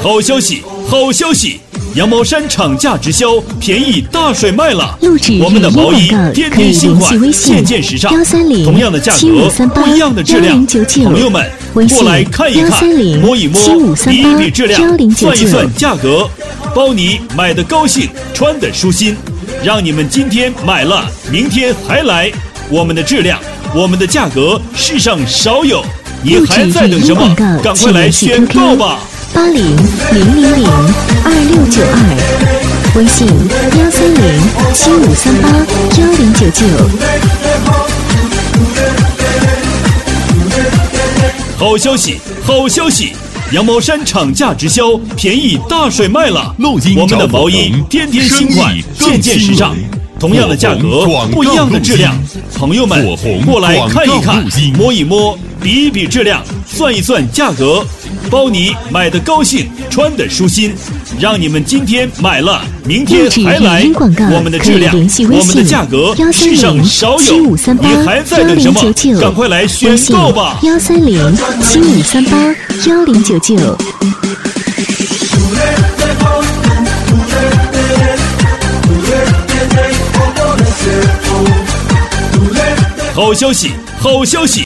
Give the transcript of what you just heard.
好消息，好消息！羊毛衫厂价直销，便宜大甩卖了！我们的毛衣天天新款，件件时尚，同样的价格，不一样的质量。朋友们，过来看一看，摸一摸，比一比质量，算一算价格，包你买的高兴，穿的舒心，让你们今天买了，明天还来。我们的质量，我们的价格，世上少有。你还在等什么？赶快来选购吧！8000026922，微信13075381099。好消息，好消息！羊毛衫厂价直销，便宜大甩卖了！我们的毛衣天天新款，件件时尚，同样的价格，不一样的质量。朋友们，过来看一看，摸一摸，比一比质量，算一算价格，包你买的高兴，穿的舒心，让你们今天买了，明天还来。我们的质量，我们的价格，世上少有。你还在等什么？赶快来选购吧 ！13075381099。 好消息，好消息！